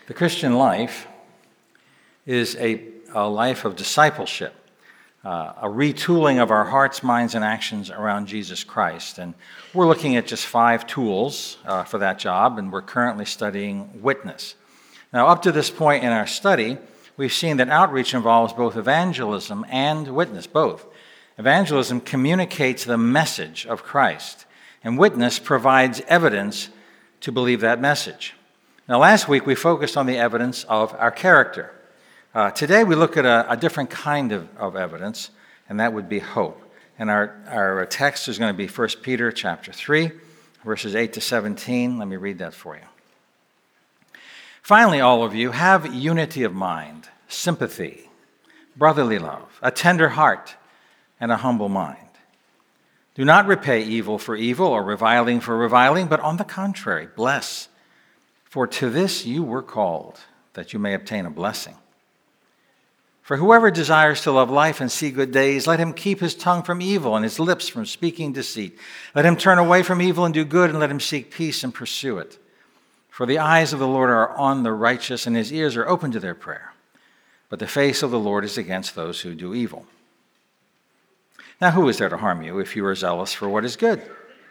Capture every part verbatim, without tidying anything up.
The Christian life is a, a life of discipleship, uh, a retooling of our hearts, minds, and actions around Jesus Christ. And we're looking at just five tools uh, for that job, and we're currently studying witness. Now, up to this point in our study, we've seen that outreach involves both evangelism and witness, both. Evangelism communicates the message of Christ, and witness provides evidence to believe that message. Now, last week we focused on the evidence of our character. Uh, today we look at a, a different kind of, of evidence, and that would be hope. And our, our text is going to be First Peter chapter three, verses eight to seventeen. Let me read that for you. Finally, all of you, have unity of mind, sympathy, brotherly love, a tender heart, and a humble mind. Do not repay evil for evil or reviling for reviling, but on the contrary, bless. For to this you were called, that you may obtain a blessing. For whoever desires to love life and see good days, let him keep his tongue from evil and his lips from speaking deceit. Let him turn away from evil and do good, and let him seek peace and pursue it. For the eyes of the Lord are on the righteous, and his ears are open to their prayer. But the face of the Lord is against those who do evil. Now, who is there to harm you if you are zealous for what is good?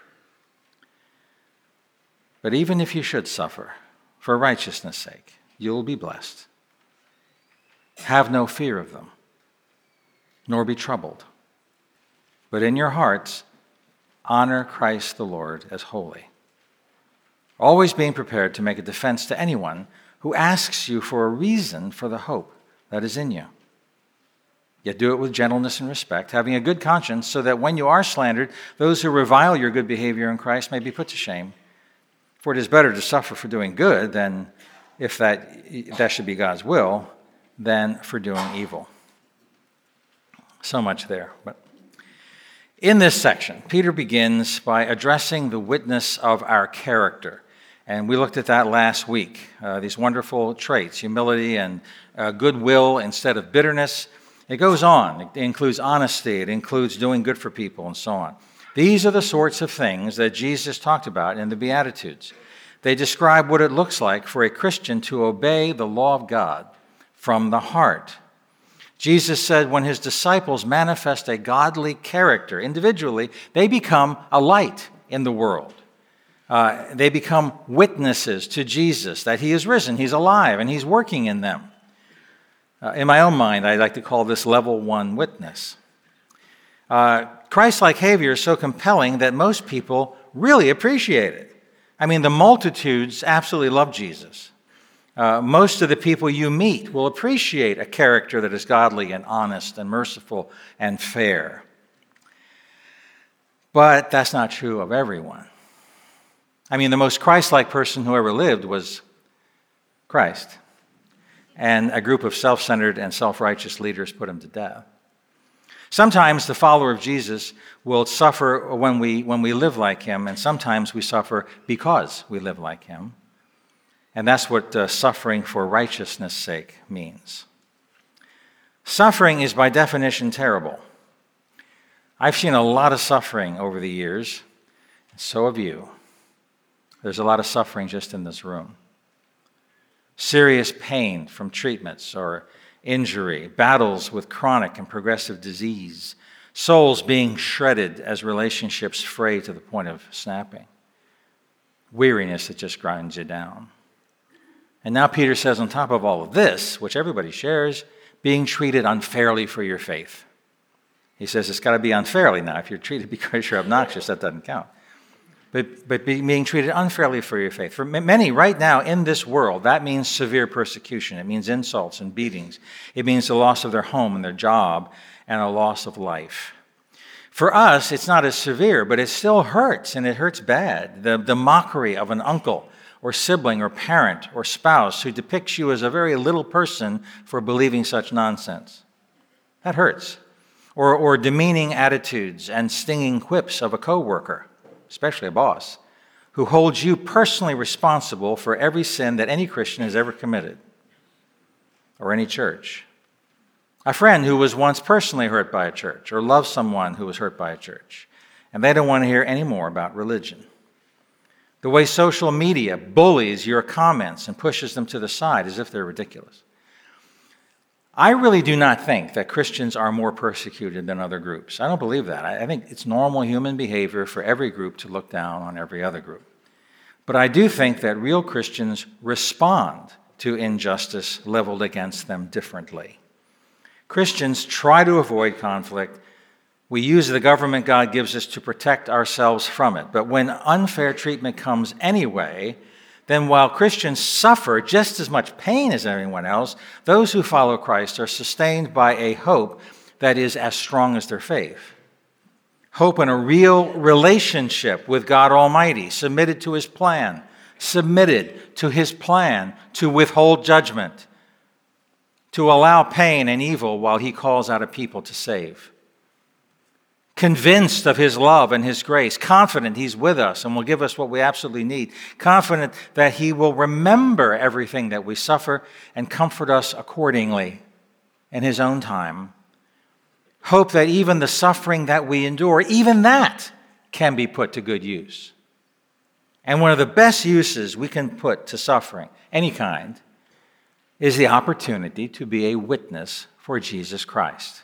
But even if you should suffer for righteousness' sake, you will be blessed. Have no fear of them, nor be troubled. But in your hearts, honor Christ the Lord as holy, always being prepared to make a defense to anyone who asks you for a reason for the hope that is in you. Yet do it with gentleness and respect, having a good conscience, so that when you are slandered, those who revile your good behavior in Christ may be put to shame. For it is better to suffer for doing good than, if that, if that should be God's will, than for doing evil. So much there. But in this section, Peter begins by addressing the witness of our character. And we looked at that last week, uh, these wonderful traits, humility and uh, goodwill instead of bitterness. It goes on. It includes honesty. It includes doing good for people and so on. These are the sorts of things that Jesus talked about in the Beatitudes. They describe what it looks like for a Christian to obey the law of God from the heart. Jesus said when his disciples manifest a godly character individually, they become a light in the world. Uh, they become witnesses to Jesus, that he is risen, he's alive, and he's working in them. Uh, in my own mind, I like to call this level one witness. Uh, Christ-like behavior is so compelling that most people really appreciate it. I mean, the multitudes absolutely love Jesus. Uh, most of the people you meet will appreciate a character that is godly and honest and merciful and fair. But that's not true of everyone. I mean, the most Christ-like person who ever lived was Christ. And a group of self-centered and self-righteous leaders put him to death. Sometimes the follower of Jesus will suffer when we, when we live like him, and sometimes we suffer because we live like him. And that's what uh, suffering for righteousness' sake means. Suffering is by definition terrible. I've seen a lot of suffering over the years, and so have you. There's a lot of suffering just in this room. Serious pain from treatments or injury, battles with chronic and progressive disease, souls being shredded as relationships fray to the point of snapping, weariness that just grinds you down. And now Peter says on top of all of this, which everybody shares, being treated unfairly for your faith. He says it's got to be unfairly now. If you're treated because you're obnoxious, that doesn't count. But, but being treated unfairly for your faith. For many right now in this world, that means severe persecution. It means insults and beatings. It means the loss of their home and their job and a loss of life. For us, it's not as severe, but it still hurts, and it hurts bad. The, the mockery of an uncle or sibling or parent or spouse who depicts you as a very little person for believing such nonsense. That hurts. Or, or demeaning attitudes and stinging quips of a coworker, especially a boss, who holds you personally responsible for every sin that any Christian has ever committed, or any church. A friend who was once personally hurt by a church, or loved someone who was hurt by a church, and they don't want to hear any more about religion. The way social media bullies your comments and pushes them to the side as if they're ridiculous. I really do not think that Christians are more persecuted than other groups. I don't believe that. I think it's normal human behavior for every group to look down on every other group. But I do think that real Christians respond to injustice leveled against them differently. Christians try to avoid conflict. We use the government God gives us to protect ourselves from it. But when unfair treatment comes anyway, then while Christians suffer just as much pain as everyone else, those who follow Christ are sustained by a hope that is as strong as their faith. Hope in a real relationship with God Almighty, submitted to His plan, submitted to His plan to withhold judgment, to allow pain and evil while He calls out a people to save. Convinced of His love and His grace, confident He's with us and will give us what we absolutely need, confident that He will remember everything that we suffer and comfort us accordingly in His own time. Hope that even the suffering that we endure, even that can be put to good use. And one of the best uses we can put to suffering, any kind, is the opportunity to be a witness for Jesus Christ.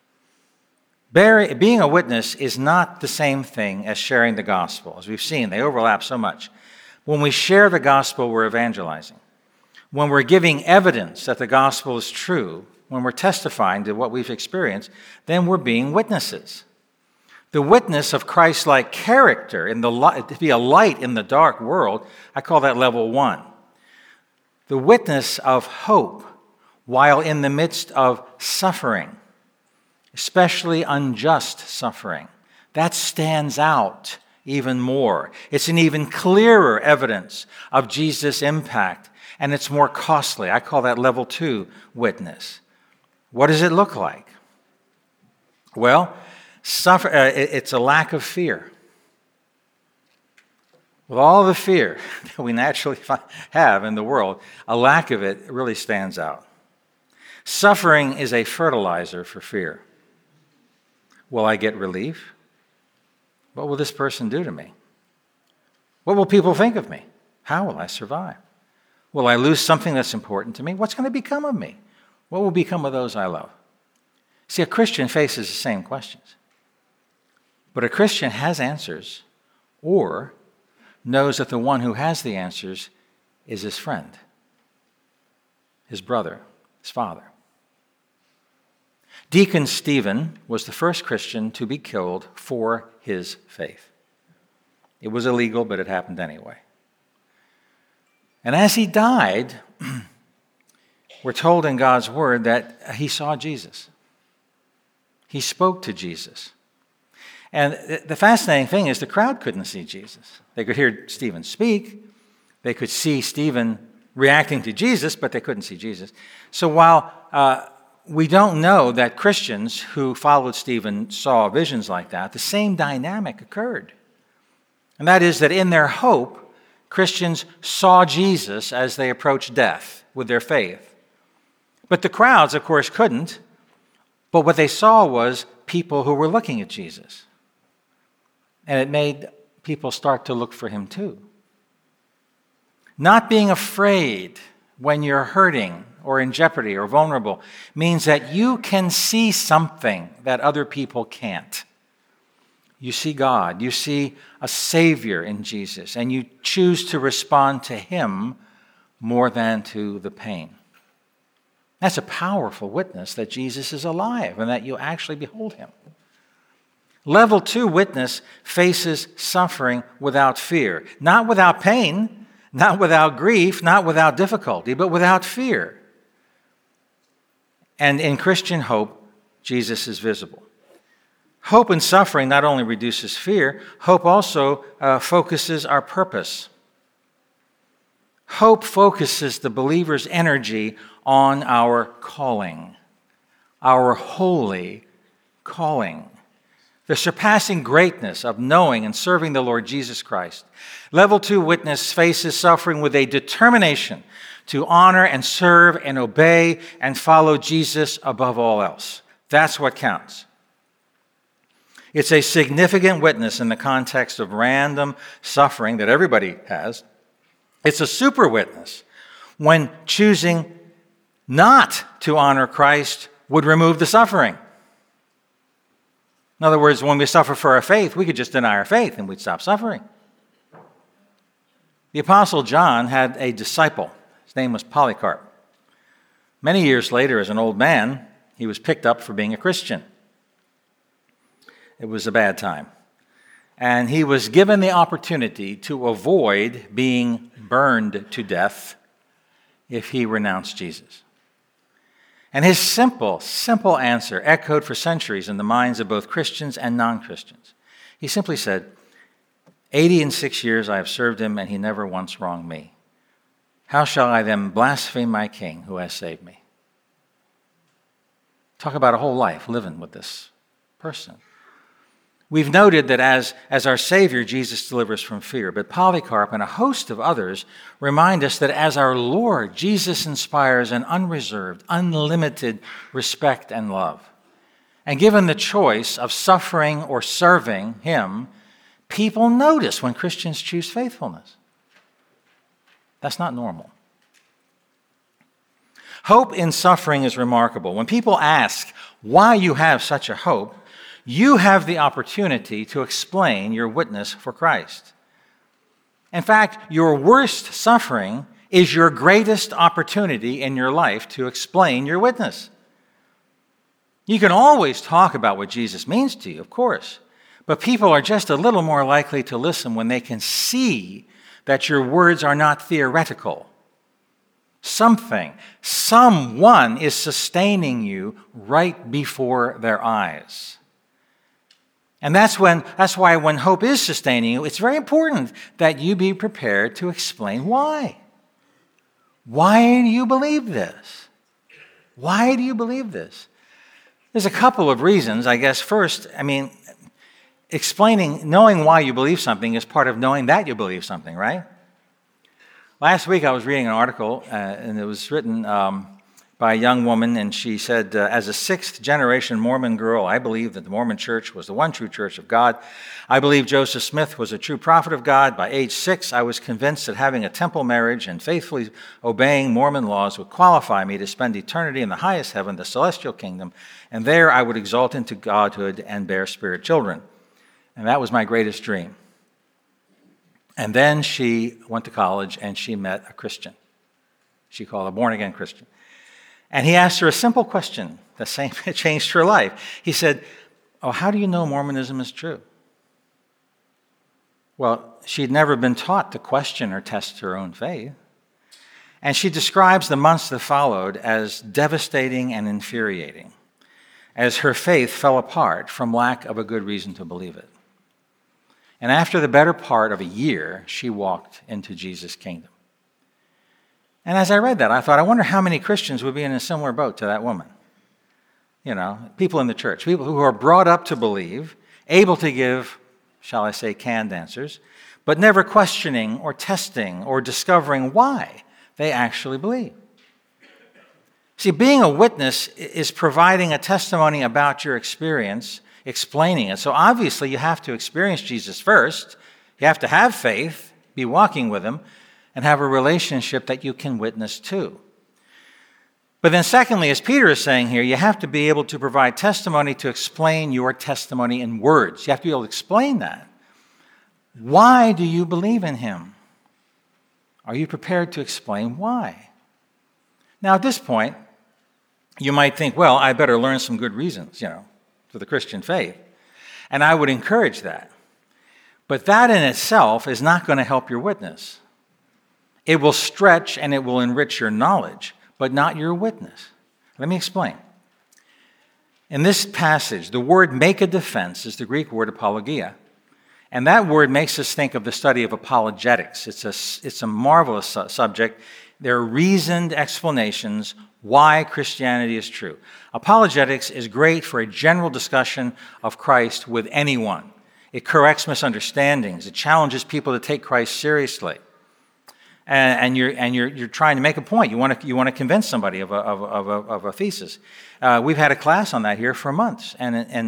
Being a witness is not the same thing as sharing the gospel. As we've seen, they overlap so much. When we share the gospel, we're evangelizing. When we're giving evidence that the gospel is true, when we're testifying to what we've experienced, then we're being witnesses. The witness of Christ-like character, in the light, to be a light in the dark world, I call that level one. The witness of hope while in the midst of suffering, especially unjust suffering. That stands out even more. It's an even clearer evidence of Jesus' impact, and it's more costly. I call that level two witness. What does it look like? Well, suffer, uh, it's a lack of fear. With all the fear that we naturally have in the world, a lack of it really stands out. Suffering is a fertilizer for fear. Will I get relief? What will this person do to me? What will people think of me? How will I survive? Will I lose something that's important to me? What's going to become of me? What will become of those I love? See, a Christian faces the same questions. But a Christian has answers, or knows that the one who has the answers is his friend, his brother, his father. Deacon Stephen was the first Christian to be killed for his faith. It was illegal, but it happened anyway. And as he died, we're told in God's word that he saw Jesus. He spoke to Jesus. And the fascinating thing is the crowd couldn't see Jesus. They could hear Stephen speak. They could see Stephen reacting to Jesus, but they couldn't see Jesus. So while uh, we don't know that Christians who followed Stephen saw visions like that, the same dynamic occurred. And that is that in their hope, Christians saw Jesus as they approached death with their faith. But the crowds, of course, couldn't. But what they saw was people who were looking at Jesus. And it made people start to look for him too. Not being afraid when you're hurting or in jeopardy or vulnerable means that you can see something that other people can't. You see God, you see a Savior in Jesus, and you choose to respond to him more than to the pain. That's a powerful witness that Jesus is alive and that you actually behold him. Level two witness faces suffering without fear. Not without pain, not without grief, not without difficulty, but without fear. And in Christian hope, Jesus is visible. Hope in suffering not only reduces fear, hope also uh, focuses our purpose. Hope focuses the believer's energy on our calling, our holy calling. The surpassing greatness of knowing and serving the Lord Jesus Christ. Level two witness faces suffering with a determination to honor and serve and obey and follow Jesus above all else. That's what counts. It's a significant witness in the context of random suffering that everybody has. It's a super witness when choosing not to honor Christ would remove the suffering. In other words, when we suffer for our faith, we could just deny our faith and we'd stop suffering. The Apostle John had a disciple. His name was Polycarp. Many years later, as an old man, he was picked up for being a Christian. It was a bad time. And he was given the opportunity to avoid being burned to death if he renounced Jesus. And his simple, simple answer echoed for centuries in the minds of both Christians and non-Christians. He simply said, eighty and six years I have served him, and he never once wronged me. How shall I then blaspheme my king who has saved me? Talk about a whole life living with this person. We've noted that as, as our Savior, Jesus delivers from fear, but Polycarp and a host of others remind us that as our Lord, Jesus inspires an unreserved, unlimited respect and love. And given the choice of suffering or serving him, people notice when Christians choose faithfulness. That's not normal. Hope in suffering is remarkable. When people ask why you have such a hope, you have the opportunity to explain your witness for Christ. In fact, your worst suffering is your greatest opportunity in your life to explain your witness. You can always talk about what Jesus means to you, of course, but people are just a little more likely to listen when they can see that your words are not theoretical. Something, someone is sustaining you right before their eyes. And that's when that's why when hope is sustaining you, it's very important that you be prepared to explain why. Why do you believe this? Why do you believe this? There's a couple of reasons, I guess. First, I mean, explaining, knowing why you believe something is part of knowing that you believe something, right? Last week I was reading an article, uh, and it was written um, by a young woman, and she said, uh, as a sixth-generation Mormon girl, I believed that the Mormon Church was the one true church of God. I believed Joseph Smith was a true prophet of God. By age six, I was convinced that having a temple marriage and faithfully obeying Mormon laws would qualify me to spend eternity in the highest heaven, the celestial kingdom, and there I would exalt into godhood and bear spirit children. And that was my greatest dream. And then she went to college and she met a Christian. She called a born-again Christian. And he asked her a simple question that changed her life. He said, oh, how do you know Mormonism is true? Well, she'd never been taught to question or test her own faith. And she describes the months that followed as devastating and infuriating, as her faith fell apart from lack of a good reason to believe it. And after the better part of a year, she walked into Jesus' kingdom. And as I read that, I thought, I wonder how many Christians would be in a similar boat to that woman. You know, people in the church, people who are brought up to believe, able to give, shall I say, canned answers, but never questioning or testing or discovering why they actually believe. See, being a witness is providing a testimony about your experience, explaining it. So obviously you have to experience Jesus first. You have to have faith, be walking with him, and have a relationship that you can witness to. But then secondly, as Peter is saying here, you have to be able to provide testimony to explain your testimony in words. You have to be able to explain that. Why do you believe in him? Are you prepared to explain why? Now at this point, you might think, well, I better learn some good reasons, you know, for the Christian faith. And I would encourage that. But that in itself is not going to help your witness. It will stretch and it will enrich your knowledge, but not your witness. Let me explain. In this passage, the word make a defense is the Greek word apologia. And that word makes us think of the study of apologetics. It's a, it's a marvelous su- subject. There are reasoned explanations why Christianity is true. Apologetics is great for a general discussion of Christ with anyone. It corrects misunderstandings. It challenges people to take Christ seriously. And, and, you're, and you're, you're trying to make a point. You want to, you want to convince somebody of a, of a, of a, of a thesis. Uh, we've had a class on that here for months. And, and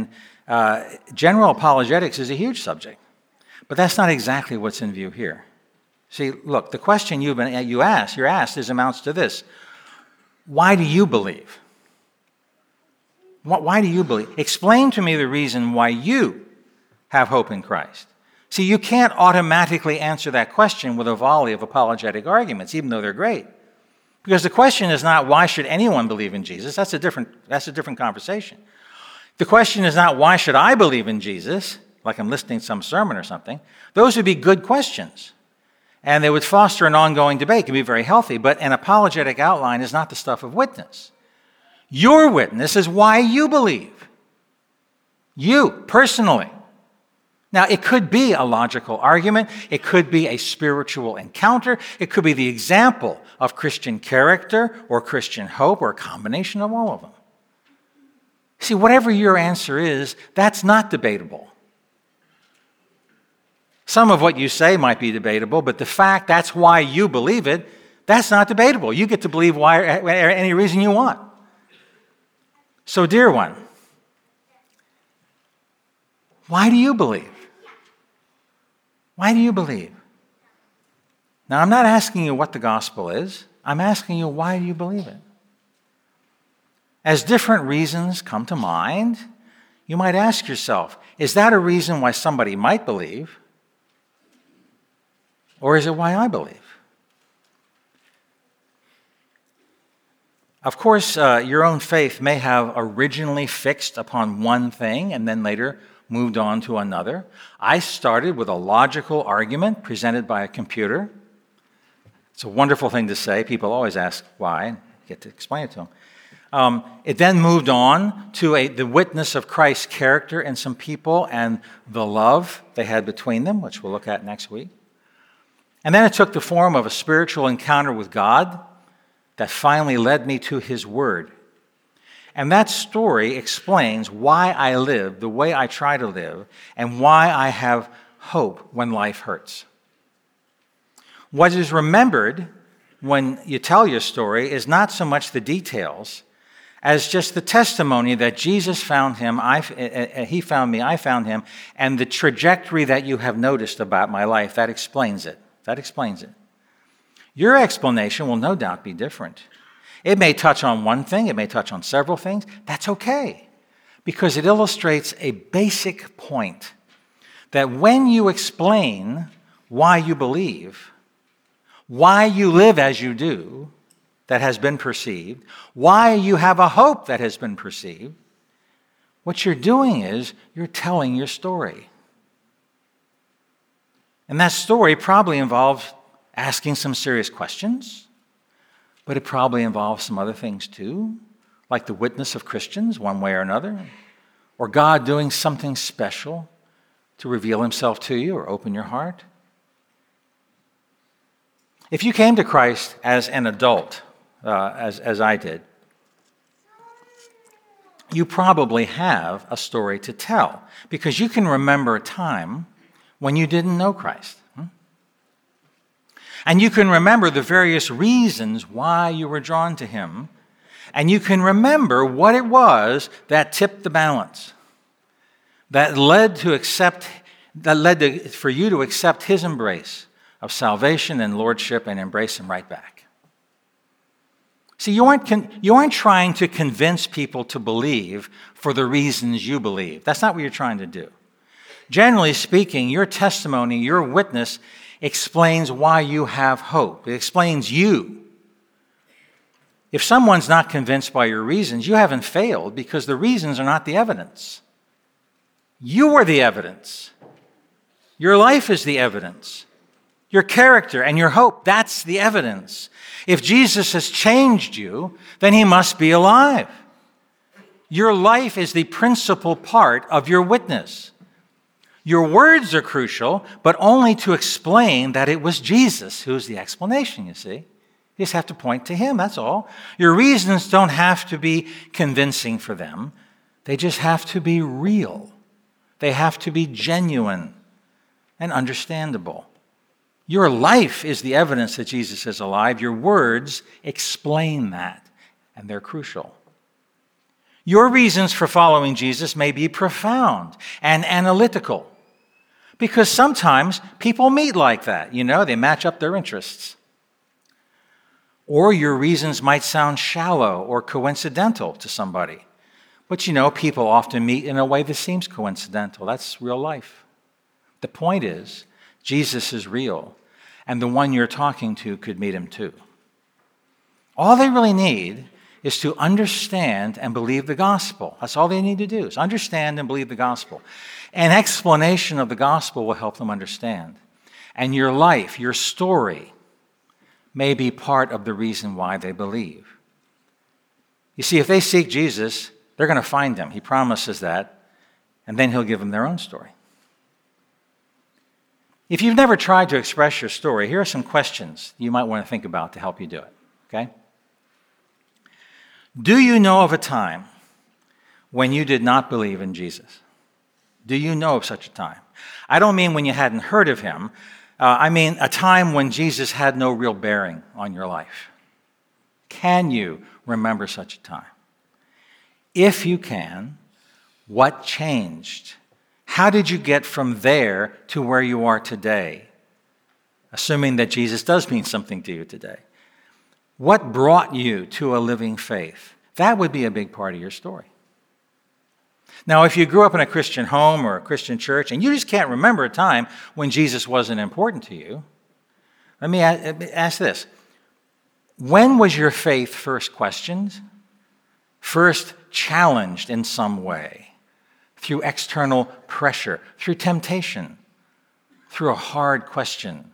Uh, general apologetics is a huge subject, but that's not exactly what's in view here. See, look, the question you've been, you asked, you're asked is amounts to this. Why do you believe? Why do you believe? Explain to me the reason why you have hope in Christ. See, you can't automatically answer that question with a volley of apologetic arguments, even though they're great. Because the question is not, why should anyone believe in Jesus? That's a different, that's a different conversation. The question is not, why should I believe in Jesus, like I'm listening to some sermon or something. Those would be good questions. And they would foster an ongoing debate. It can be very healthy, but an apologetic outline is not the stuff of witness. Your witness is why you believe. You, personally. Now, it could be a logical argument. It could be a spiritual encounter. It could be the example of Christian character or Christian hope or a combination of all of them. See, whatever your answer is, that's not debatable. Some of what you say might be debatable, but the fact that's why you believe it, that's not debatable. You get to believe why any reason you want. So, dear one, why do you believe? Why do you believe? Now, I'm not asking you what the gospel is. I'm asking you, why do you believe it? As different reasons come to mind, you might ask yourself, is that a reason why somebody might believe? Or is it why I believe? Of course, uh, your own faith may have originally fixed upon one thing and then later moved on to another. I started with a logical argument presented by a computer. It's a wonderful thing to say. People always ask why. I get to explain it to them. Um, it then moved on to a, the witness of Christ's character in some people and the love they had between them, which we'll look at next week. And then it took the form of a spiritual encounter with God that finally led me to His Word. And that story explains why I live the way I try to live and why I have hope when life hurts. What is remembered when you tell your story is not so much the details as just the testimony that Jesus found him, I, he found me, I found him, and the trajectory that you have noticed about my life. That explains it. That explains it. Your explanation will no doubt be different. It may touch on one thing, it may touch on several things. That's okay, because it illustrates a basic point that when you explain why you believe, why you live as you do, that has been perceived, why you have a hope that has been perceived, what you're doing is you're telling your story. And that story probably involves asking some serious questions, but it probably involves some other things too, like the witness of Christians one way or another, or God doing something special to reveal Himself to you or open your heart. If you came to Christ as an adult, uh, as, as I did, you probably have a story to tell because you can remember a time when you didn't know Christ. And you can remember the various reasons why you were drawn to Him. And you can remember what it was that tipped the balance, that led to accept, that led to, for you to accept His embrace of salvation and lordship and embrace Him right back. See, you aren't, con- you aren't trying to convince people to believe for the reasons you believe. That's not what you're trying to do. Generally speaking, your testimony, your witness, explains why you have hope. It explains you. If someone's not convinced by your reasons, you haven't failed because the reasons are not the evidence. You are the evidence. Your life is the evidence. Your character and your hope, that's the evidence. If Jesus has changed you, then He must be alive. Your life is the principal part of your witness. Your words are crucial, but only to explain that it was Jesus who's the explanation, you see. You just have to point to Him, that's all. Your reasons don't have to be convincing for them. They just have to be real. They have to be genuine and understandable. Your life is the evidence that Jesus is alive. Your words explain that, and they're crucial. Your reasons for following Jesus may be profound and analytical, because sometimes people meet like that. You know, they match up their interests. Or your reasons might sound shallow or coincidental to somebody. But you know, people often meet in a way that seems coincidental. That's real life. The point is, Jesus is real, and the one you're talking to could meet him too. All they really need is to understand and believe the gospel. That's all they need to do, is understand and believe the gospel. An explanation of the gospel will help them understand. And your life, your story, may be part of the reason why they believe. You see, if they seek Jesus, they're going to find him. He promises that, and then he'll give them their own story. If you've never tried to express your story, here are some questions you might want to think about to help you do it, okay? Do you know of a time when you did not believe in Jesus? Do you know of such a time? I don't mean when you hadn't heard of him. Uh, I mean a time when Jesus had no real bearing on your life. Can you remember such a time? If you can, what changed? How did you get from there to where you are today? Assuming that Jesus does mean something to you today. What brought you to a living faith? That would be a big part of your story. Now, if you grew up in a Christian home or a Christian church and you just can't remember a time when Jesus wasn't important to you, let me ask this. When was your faith first questioned? First challenged in some way? Through external pressure, through temptation, through a hard question?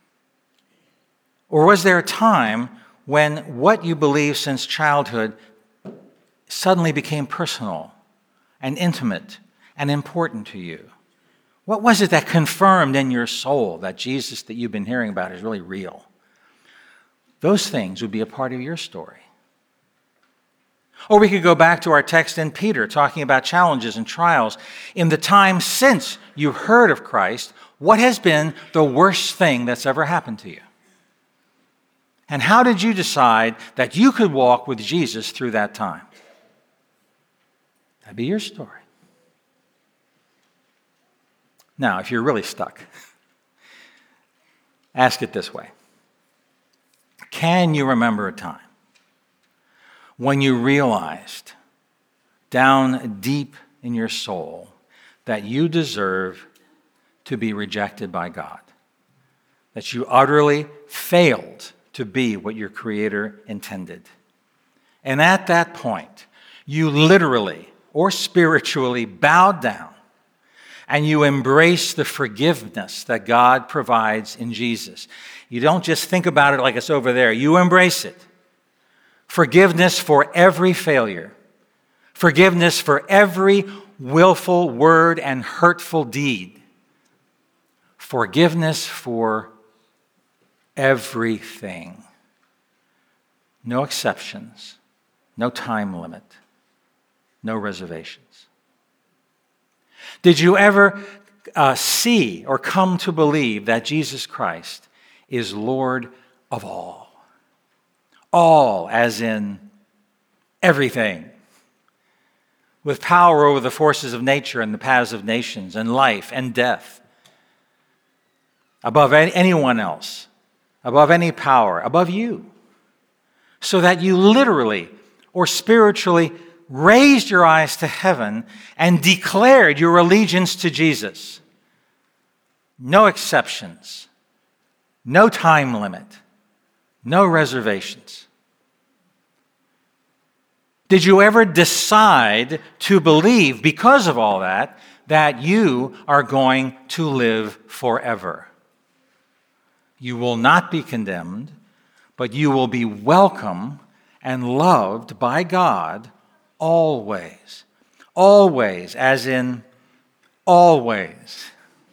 Or was there a time when what you believed since childhood suddenly became personal and intimate and important to you? What was it that confirmed in your soul that Jesus that you've been hearing about is really real? Those things would be a part of your story. Or we could go back to our text in Peter, talking about challenges and trials. In the time since you heard of Christ, what has been the worst thing that's ever happened to you? And how did you decide that you could walk with Jesus through that time? That'd be your story. Now, if you're really stuck, ask it this way. Can you remember a time when you realized down deep in your soul that you deserve to be rejected by God? That you utterly failed to be what your Creator intended. And at that point, you literally or spiritually bowed down and you embrace the forgiveness that God provides in Jesus. You don't just think about it like it's over there. You embrace it. Forgiveness for every failure. Forgiveness for every willful word and hurtful deed. Forgiveness for everything. No exceptions. No time limit. No reservations. Did you ever uh, see or come to believe that Jesus Christ is Lord of all? All, as in everything. With power over the forces of nature and the paths of nations and life and death. Above any, anyone else. Above any power. Above you. So that you literally or spiritually raised your eyes to heaven and declared your allegiance to Jesus. No exceptions. No time limit. No reservations. Did you ever decide to believe, because of all that, that you are going to live forever? You will not be condemned, but you will be welcome and loved by God always. Always, as in always.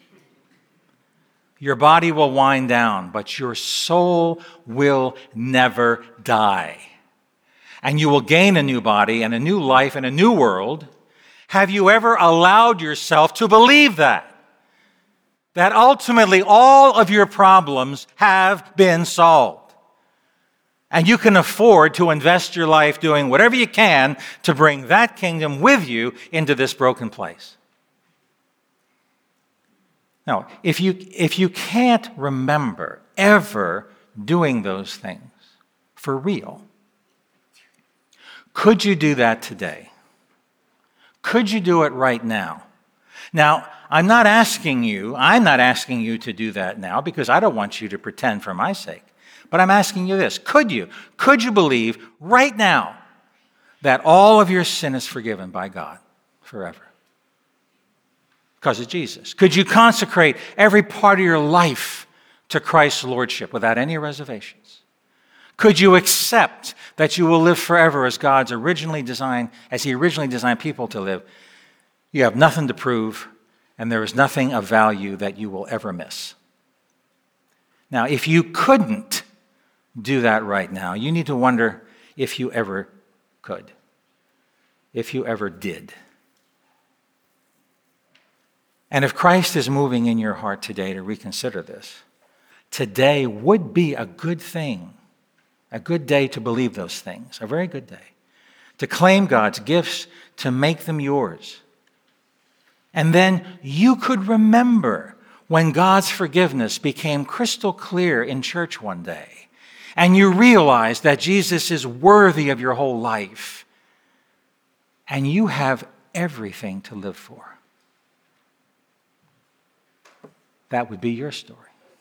Your body will wind down, but your soul will never die. And you will gain a new body and a new life and a new world. Have you ever allowed yourself to believe that? That ultimately all of your problems have been solved. And you can afford to invest your life doing whatever you can to bring that kingdom with you into this broken place. Now, if you, if you can't remember ever doing those things for real, could you do that today? Could you do it right now? Now, I'm not asking you, I'm not asking you to do that now because I don't want you to pretend for my sake. But I'm asking you this. Could you? Could you believe right now that all of your sin is forgiven by God forever? Because of Jesus. Could you consecrate every part of your life to Christ's lordship without any reservations? Could you accept that you will live forever as God's originally designed, as He originally designed people to live? You have nothing to prove, and there is nothing of value that you will ever miss. Now, if you couldn't do that right now, you need to wonder if you ever could, if you ever did. And if Christ is moving in your heart today to reconsider this, today would be a good thing, a good day to believe those things, a very good day, to claim God's gifts, to make them yours. And then you could remember when God's forgiveness became crystal clear in church one day, and you realized that Jesus is worthy of your whole life, and you have everything to live for. That would be your story.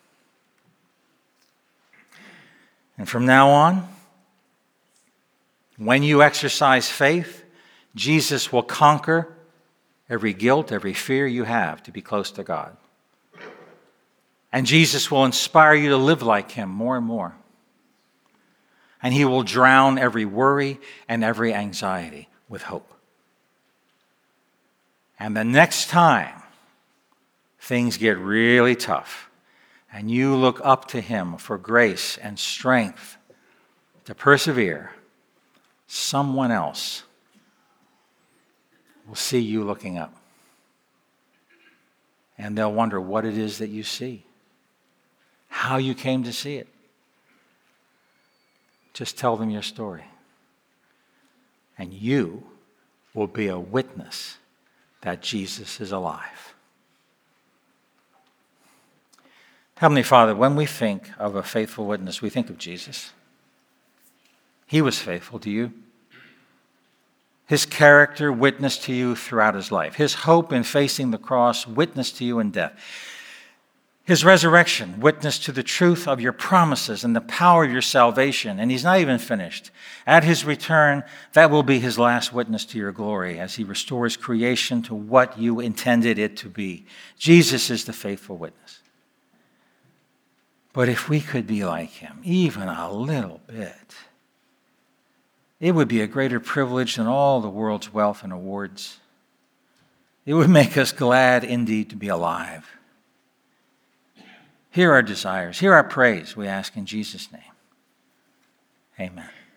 And from now on, when you exercise faith, Jesus will conquer every guilt, every fear you have to be close to God. And Jesus will inspire you to live like Him more and more. And He will drown every worry and every anxiety with hope. And the next time things get really tough and you look up to Him for grace and strength to persevere, someone else will see you looking up. And they'll wonder what it is that you see, how you came to see it. Just tell them your story. And you will be a witness that Jesus is alive. Heavenly Father, when we think of a faithful witness, we think of Jesus. He was faithful to you. His character witnessed to you throughout his life. His hope in facing the cross witnessed to you in death. His resurrection witnessed to the truth of your promises and the power of your salvation. And he's not even finished. At his return, that will be his last witness to your glory as he restores creation to what you intended it to be. Jesus is the faithful witness. But if we could be like him, even a little bit, it would be a greater privilege than all the world's wealth and awards. It would make us glad indeed to be alive. Hear our desires, hear our praise, we ask in Jesus' name. Amen.